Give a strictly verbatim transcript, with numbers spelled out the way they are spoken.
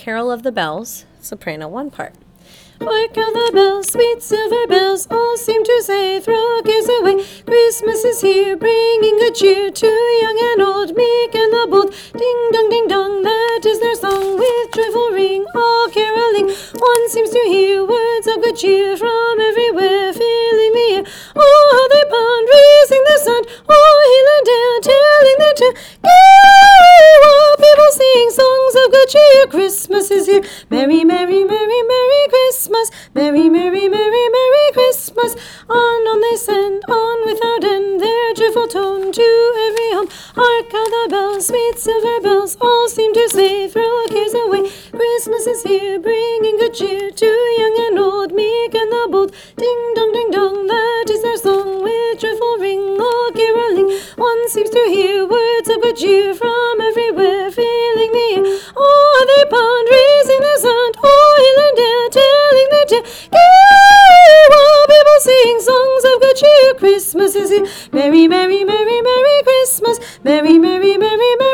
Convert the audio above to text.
Carol of the Bells, soprano one part. Hark how the bells, sweet silver bells, all seem to say, throw cares away. Christmas is here, bringing good cheer to young and old, meek and the bold. Ding dong, ding dong, that is their song, with joyful ring, all caroling. One seems to hear words of good cheer from everywhere, filling the air. Oh, how they pound, raising their sound, oh, hill and dale, telling their tale. Gay, while people sing songs of good cheer. Christmas is here, merry, merry, merry, merry Christmas. Merry, merry, merry, merry Christmas. On, on they send, on without end, their joyful tone to every home. Hark how the bells, sweet silver bells, all seem to say, throw cares away. Christmas is here, bringing good cheer to young and old, meek and the bold. Ding dong, ding dong, that is their song, with joyful ring, all caroling. One seems to hear words of good cheer from everywhere, filling the air. Oh, they pound, raising their sound, oh, hill and dale, telling their tale. Gay, while people sing songs of good cheer. Christmas is here, merry, merry, merry, merry Christmas. Merry, merry, merry, merry